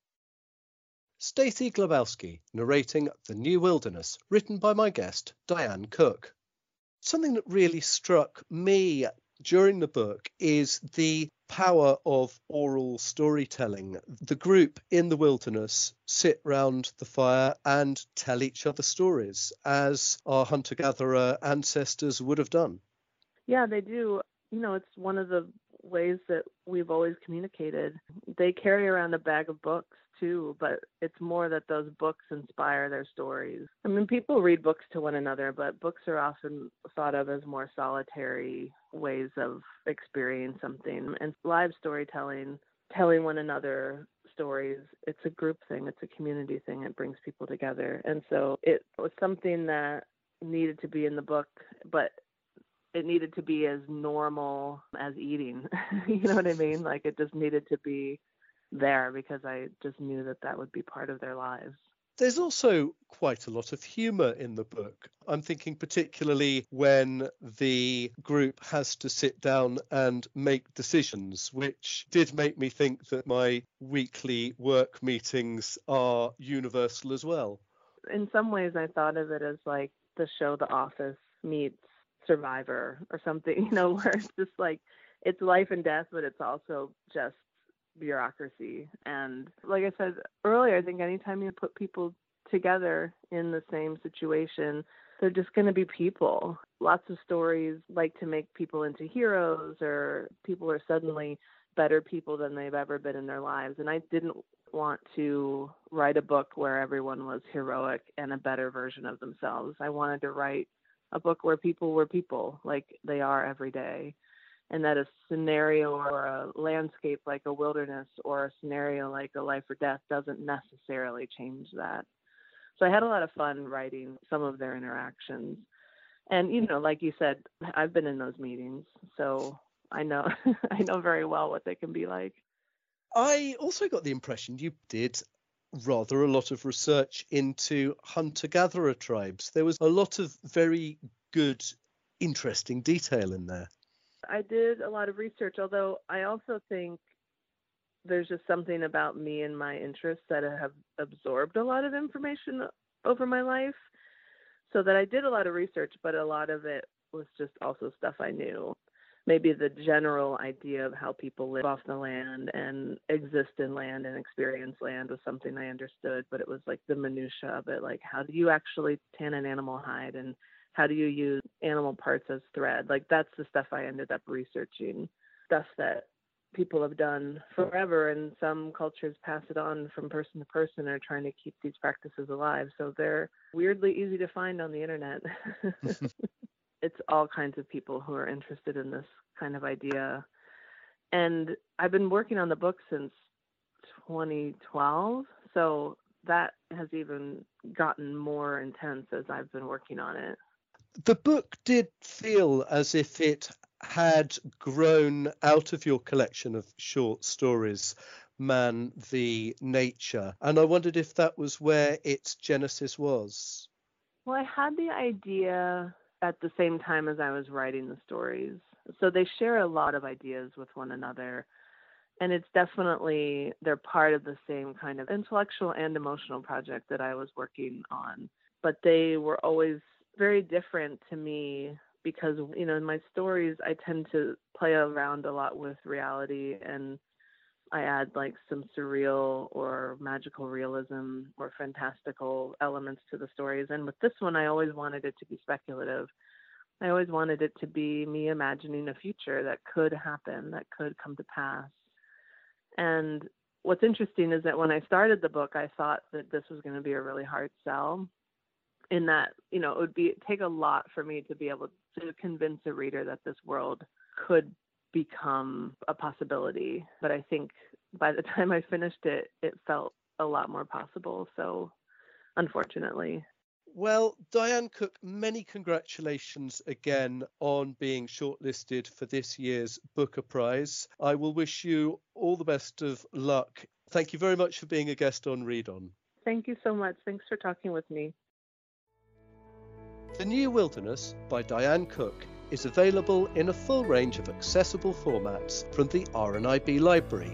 Stacey Glabowski narrating The New Wilderness, written by my guest, Diane Cook. Something that really struck me during the book is the power of oral storytelling. The group in the wilderness sit round the fire and tell each other stories, as our hunter-gatherer ancestors would have done. Yeah, they do. You know, it's one of the ways that we've always communicated. They carry around a bag of books too, but it's more that those books inspire their stories. I mean, people read books to one another, but books are often thought of as more solitary ways of experiencing something. And live storytelling, telling one another stories, it's a group thing, it's a community thing, it brings people together. And so it was something that needed to be in the book, but it needed to be as normal as eating. You know what I mean? Like, it just needed to be there because I just knew that that would be part of their lives. There's also quite a lot of humour in the book. I'm thinking particularly when the group has to sit down and make decisions, which did make me think that my weekly work meetings are universal as well. In some ways, I thought of it as like the show The Office meets Survivor or something, you know, where it's just like, it's life and death, but it's also just bureaucracy. And like I said earlier, I think anytime you put people together in the same situation, they're just going to be people. Lots of stories like to make people into heroes, or people are suddenly better people than they've ever been in their lives. And I didn't want to write a book where everyone was heroic and a better version of themselves. I wanted to write a book where people were people like they are every day. And that a scenario or a landscape like a wilderness or a scenario like a life or death doesn't necessarily change that. So I had a lot of fun writing some of their interactions. And, you know, like you said, I've been in those meetings, so I know I know very well what they can be like. I also got the impression you did rather a lot of research into hunter-gatherer tribes. There was a lot of very good, interesting detail in there. I did a lot of research, although I also think there's just something about me and my interests that have absorbed a lot of information over my life, so that I did a lot of research, but a lot of it was just also stuff I knew. Maybe the general idea of how people live off the land and exist in land and experience land was something I understood, but it was like the minutia of it, like how do you actually tan an animal hide and how do you use animal parts as thread? Like, that's the stuff I ended up researching, stuff that people have done forever, and some cultures pass it on from person to person and are trying to keep these practices alive. So they're weirdly easy to find on the internet. It's all kinds of people who are interested in this kind of idea. And I've been working on the book since twenty twelve. So that has even gotten more intense as I've been working on it. The book did feel as if it had grown out of your collection of short stories, Man v Nature. And I wondered if that was where its genesis was. Well, I had the idea at the same time as I was writing the stories. So they share a lot of ideas with one another. And it's definitely, they're part of the same kind of intellectual and emotional project that I was working on. But they were always very different to me because, you know, in my stories, I tend to play around a lot with reality, and I add like some surreal or magical realism or fantastical elements to the stories. And with this one, I always wanted it to be speculative. I always wanted it to be me imagining a future that could happen, that could come to pass. And what's interesting is that when I started the book, I thought that this was going to be a really hard sell, in that, you know, it would be take a lot for me to be able to convince a reader that this world could become a possibility. But I think by the time I finished it, it felt a lot more possible. So unfortunately. Well, Diane Cook, many congratulations again on being shortlisted for this year's Booker Prize. I will wish you all the best of luck. Thank you very much for being a guest on Read On. Thank you so much. Thanks for talking with me. The New Wilderness by Diane Cook is available in a full range of accessible formats from the R N I B library.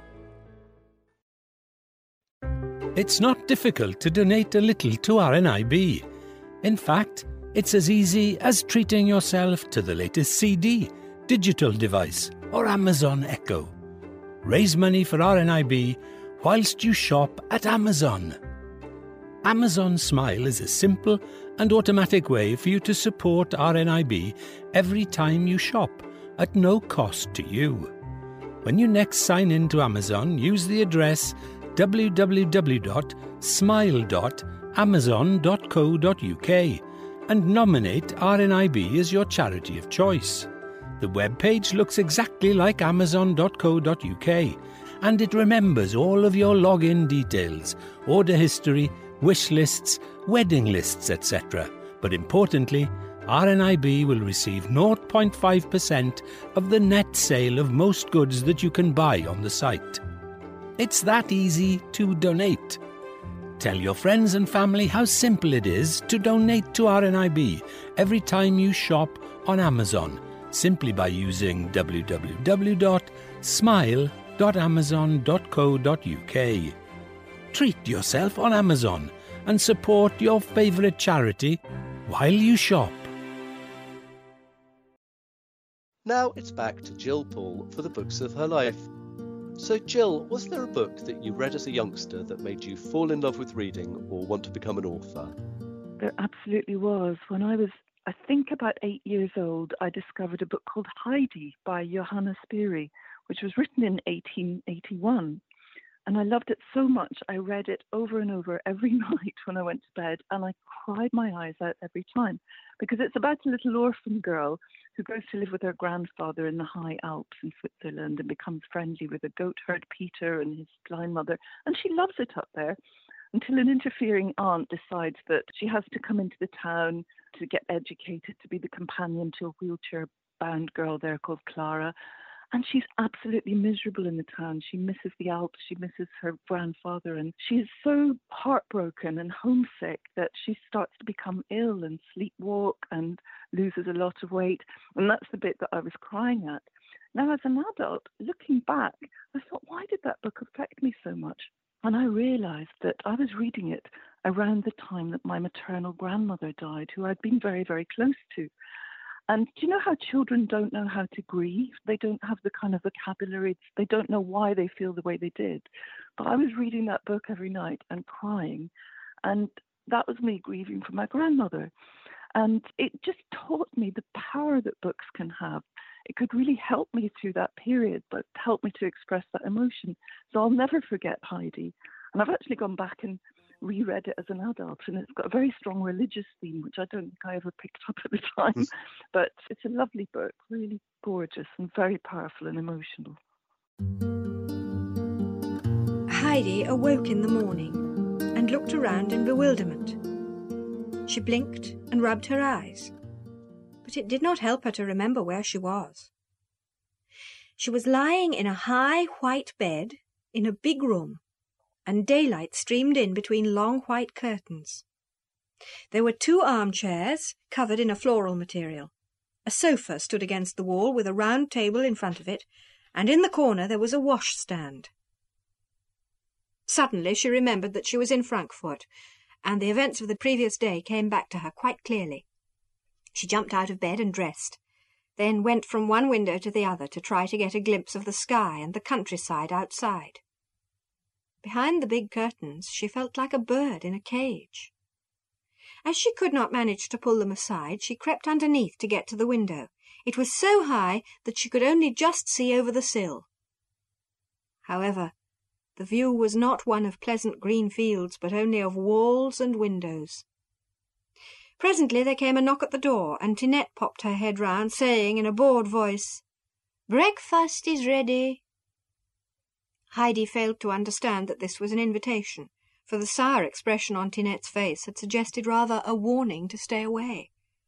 It's not difficult to donate a little to R N I B. In fact, it's as easy as treating yourself to the latest C D, digital device, or Amazon Echo. Raise money for R N I B whilst you shop at Amazon. Amazon Smile is a simple and automatic way for you to support R N I B every time you shop, at no cost to you. When you next sign in to Amazon, use the address w w w dot smile dot amazon dot co dot u k and nominate R N I B as your charity of choice. The webpage looks exactly like amazon dot co dot u k, and it remembers all of your login details, order history, wish lists, wedding lists, et cetera. But importantly, R N I B will receive zero point five percent of the net sale of most goods that you can buy on the site. It's that easy to donate. Tell your friends and family how simple it is to donate to R N I B every time you shop on Amazon, simply by using w w w dot smile dot amazon dot co dot u k. Treat yourself on Amazon and support your favourite charity while you shop. Now it's back to Jill Paul for the books of her life. So Jill, was there a book that you read as a youngster that made you fall in love with reading or want to become an author? There absolutely was. When I was, I think, about eight years old, I discovered a book called Heidi by Johanna Spyri, which was written in eighteen eighty-one. And I loved it so much, I read it over and over every night when I went to bed, and I cried my eyes out every time, because it's about a little orphan girl who goes to live with her grandfather in the high Alps in Switzerland and becomes friendly with a goat herd Peter and his blind mother, and she loves it up there until an interfering aunt decides that she has to come into the town to get educated, to be the companion to a wheelchair-bound girl there called Clara. And she's absolutely miserable in the town. She misses the Alps, she misses her grandfather, and she's so heartbroken and homesick that she starts to become ill and sleepwalk and loses a lot of weight. And that's the bit that I was crying at. Now, as an adult, looking back, I thought, why did that book affect me so much? And I realised that I was reading it around the time that my maternal grandmother died, who I'd been very, very close to. And do you know how children don't know how to grieve? They don't have the kind of vocabulary. They don't know why they feel the way they did. But I was reading that book every night and crying. And that was me grieving for my grandmother. And it just taught me the power that books can have. It could really help me through that period, but help me to express that emotion. So I'll never forget Heidi. And I've actually gone back and reread it as an adult, and it's got a very strong religious theme, which I don't think I ever picked up at the time. But it's a lovely book, really gorgeous and very powerful and emotional. Heidi awoke in the morning and looked around in bewilderment. She blinked and rubbed her eyes, but it did not help her to remember where she was. She was lying in a high white bed in a big room, and daylight streamed in between long white curtains. There were two armchairs covered in a floral material. A sofa stood against the wall with a round table in front of it, and in the corner there was a washstand. Suddenly she remembered that she was in Frankfurt, and the events of the previous day came back to her quite clearly. She jumped out of bed and dressed, then went from one window to the other to try to get a glimpse of the sky and the countryside outside. Behind the big curtains she felt like a bird in a cage. As she could not manage to pull them aside, she crept underneath to get to the window. It was so high that she could only just see over the sill. However, the view was not one of pleasant green fields, but only of walls and windows. Presently there came a knock at the door, and Tinette popped her head round, saying in a bored voice, "Breakfast is ready." Heidi failed to understand that this was an invitation, for the sour expression on Tinette's face had suggested rather a warning to stay away.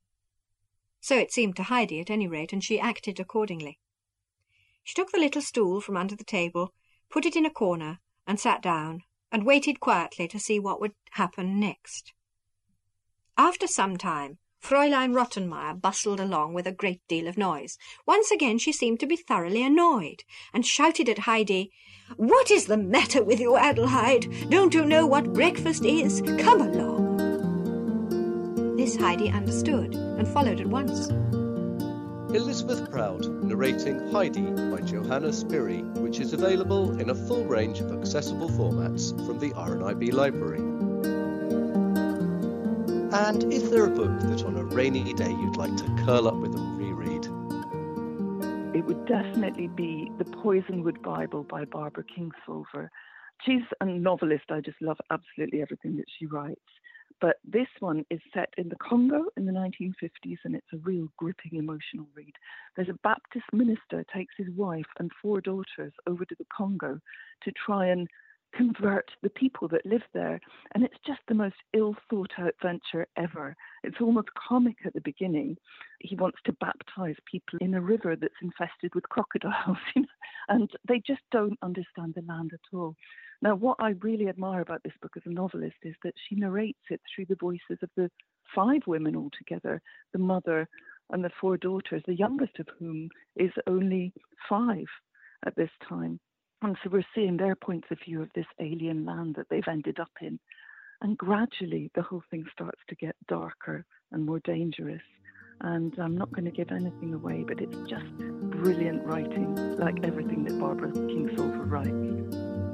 So it seemed to Heidi, at any rate, and she acted accordingly. She took the little stool from under the table, put it in a corner, and sat down, and waited quietly to see what would happen next. After some time, Fräulein Rottenmeier bustled along with a great deal of noise. Once again she seemed to be thoroughly annoyed, and shouted at Heidi, "What is the matter with you, Adelheid? Don't you know what breakfast is? Come along." This Heidi understood, and followed at once. Elizabeth Proud narrating Heidi by Johanna Spyri, which is available in a full range of accessible formats from the R N I B library. And is there a book that on a rainy day you'd like to curl up with and reread? It would definitely be The Poisonwood Bible by Barbara Kingsolver. She's a novelist. I just love absolutely everything that she writes. But this one is set in the Congo in the nineteen fifties, and it's a real gripping emotional read. There's a Baptist minister takes his wife and four daughters over to the Congo to try and convert the people that live there. And it's just the most ill-thought-out venture ever. It's almost comic at the beginning. He wants to baptize people in a river that's infested with crocodiles, you know, and they just don't understand the land at all. Now, what I really admire about this book as a novelist is that she narrates it through the voices of the five women altogether, the mother and the four daughters, the youngest of whom is only five at this time. And so we're seeing their points of view of this alien land that they've ended up in. And gradually the whole thing starts to get darker and more dangerous. And I'm not going to give anything away, but it's just brilliant writing, like everything that Barbara Kingsolver writes.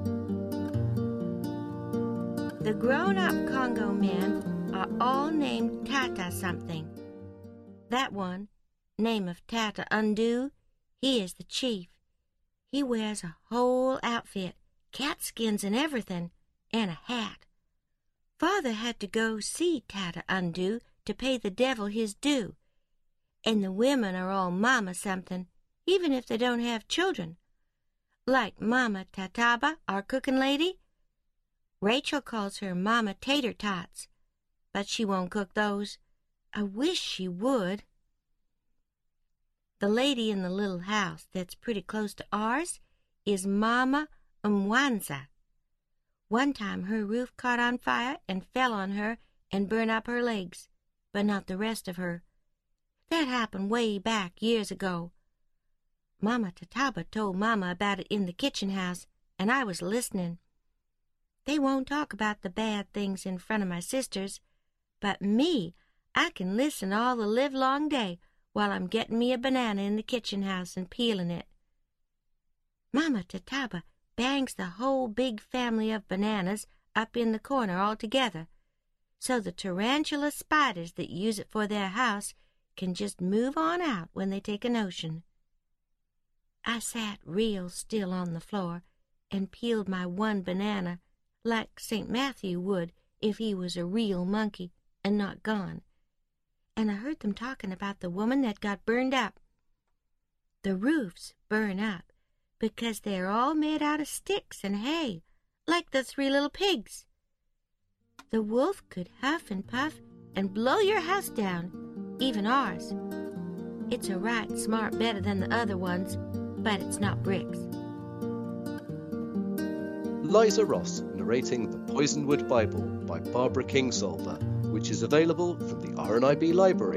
The grown-up Congo men are all named Tata something. That one, name of Tata Undu, he is the chief. He wears a whole outfit, cat skins and everything, and a hat. Father had to go see Tata Undu to pay the devil his due. And the women are all Mama something, even if they don't have children. Like Mama Tataba, our cooking lady. Rachel calls her Mama Tater Tots, but she won't cook those. I wish she would. The lady in the little house that's pretty close to ours is Mama Mwanza. One time her roof caught on fire and fell on her and burned up her legs, but not the rest of her. That happened way back years ago. Mama Tataba told Mama about it in the kitchen house, and I was listening. They won't talk about the bad things in front of my sisters, but me, I can listen all the livelong day while I'm getting me a banana in the kitchen house and peeling it. Mama Tataba bangs the whole big family of bananas up in the corner all together, so the tarantula spiders that use it for their house can just move on out when they take a notion. I sat real still on the floor and peeled my one banana like Saint Matthew would if he was a real monkey and not gone. And I heard them talking about the woman that got burned up. The roofs burn up because they're all made out of sticks and hay, like the three little pigs. The wolf could huff and puff and blow your house down, even ours. It's a right smart better than the other ones, but it's not bricks. Liza Ross narrating The Poisonwood Bible by Barbara Kingsolver, which is available from the R N I B library.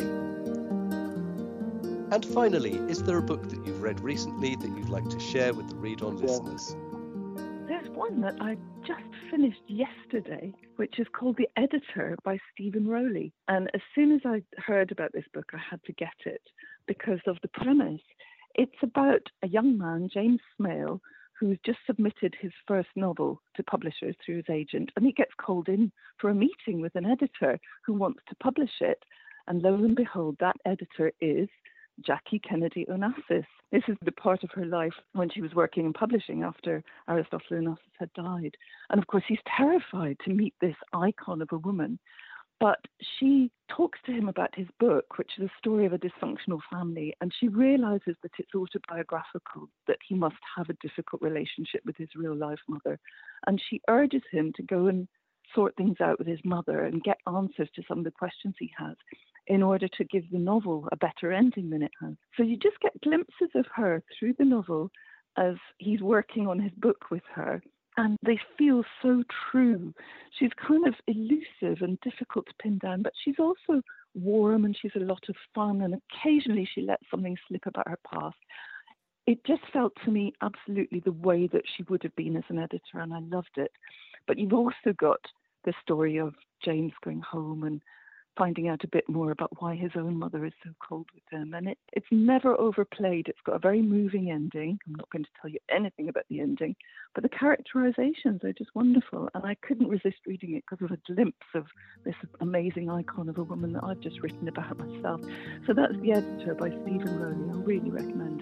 And finally, is there a book that you've read recently that you'd like to share with the Read On listeners? There's one that I just finished yesterday, which is called The Editor by Stephen Rowley. And as soon as I heard about this book, I had to get it because of the premise. It's about a young man, James Smale, who's just submitted his first novel to publishers through his agent, and he gets called in for a meeting with an editor who wants to publish it. And lo and behold, that editor is Jackie Kennedy Onassis. This is the part of her life when she was working in publishing after Aristotle Onassis had died. And of course, he's terrified to meet this icon of a woman. But she talks to him about his book, which is a story of a dysfunctional family, and she realizes that it's autobiographical, that he must have a difficult relationship with his real-life mother. And she urges him to go and sort things out with his mother and get answers to some of the questions he has in order to give the novel a better ending than it has. So you just get glimpses of her through the novel as he's working on his book with her. And they feel so true. She's kind of elusive and difficult to pin down, but she's also warm and she's a lot of fun, and occasionally she lets something slip about her past. It just felt to me absolutely the way that she would have been as an editor, and I loved it. But you've also got the story of James going home and finding out a bit more about why his own mother is so cold with him. And it, it's never overplayed. It's got a very moving ending. I'm not going to tell you anything about the ending, but the characterizations are just wonderful. And I couldn't resist reading it because of a glimpse of this amazing icon of a woman that I've just written about myself. So that's The Editor by Stephen Rowley. I really recommend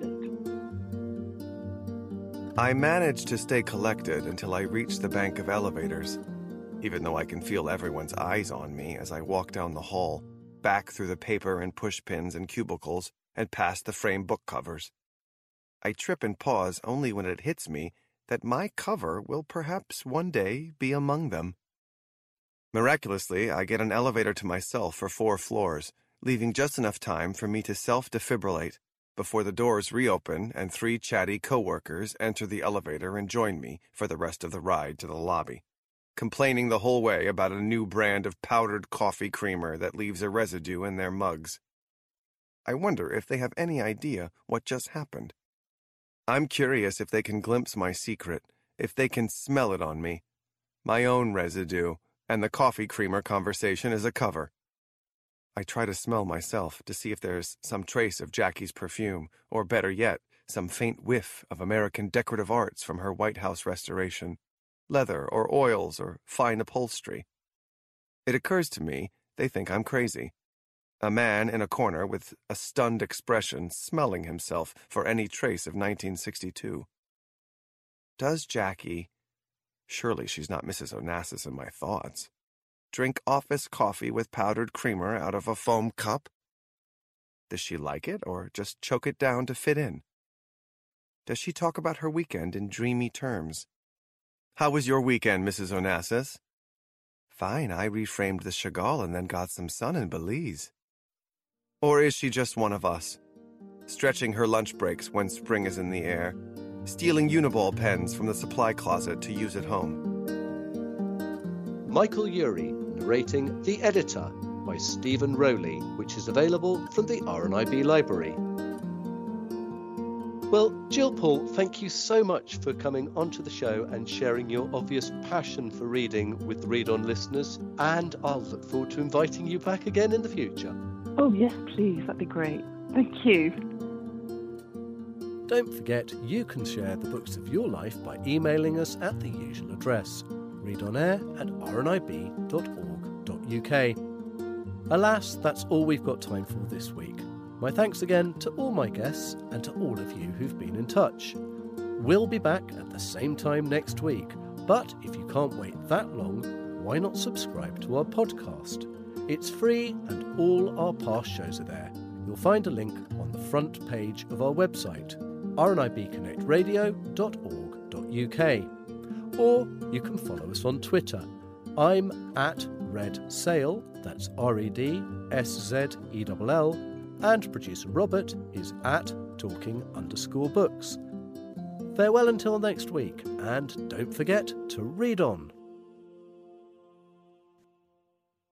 it. I managed to stay collected until I reached the bank of elevators. even though I can feel everyone's eyes on me as I walk down the hall, back through the paper and pushpins and cubicles, and past the framed book covers. I trip and pause only when it hits me that my cover will perhaps one day be among them. Miraculously, I get an elevator to myself for four floors, leaving just enough time for me to self-defibrillate before the doors reopen and three chatty co-workers enter the elevator and join me for the rest of the ride to the lobby, complaining the whole way about a new brand of powdered coffee creamer that leaves a residue in their mugs. I wonder if they have any idea what just happened. I'm curious if they can glimpse my secret, if they can smell it on me. My own residue, and the coffee creamer conversation is a cover. I try to smell myself to see if there's some trace of Jackie's perfume, or better yet, some faint whiff of American decorative arts from her White House restoration, leather or oils or fine upholstery. It occurs to me they think I'm crazy. A man in a corner with a stunned expression smelling himself for any trace of nineteen sixty-two. Does Jackie, surely she's not Missus Onassis in my thoughts, drink office coffee with powdered creamer out of a foam cup? Does she like it, or just choke it down to fit in? Does she talk about her weekend in dreamy terms? How was your weekend, Missus Onassis? Fine, I reframed the Chagall and then got some sun in Belize. Or is she just one of us, stretching her lunch breaks when spring is in the air, stealing Uniball pens from the supply closet to use at home? Michael Urie narrating The Editor by Stephen Rowley, which is available from the R N I B library. Well, Jill Paul, thank you so much for coming onto the show and sharing your obvious passion for reading with the Read On listeners, and I'll look forward to inviting you back again in the future. Oh, yes, please. That'd be great. Thank you. Don't forget, you can share the books of your life by emailing us at the usual address, readonair at r n i b dot org dot u k. Alas, that's all we've got time for this week. My thanks again to all my guests and to all of you who've been in touch. We'll be back at the same time next week, but if you can't wait that long, why not subscribe to our podcast? It's free and all our past shows are there. You'll find a link on the front page of our website, r n i b connect radio dot org dot u k. Or you can follow us on Twitter. I'm at Red Sale, that's R E D S Z E L L, and producer Robert is at talking underscore books. Farewell until next week, and don't forget to read on.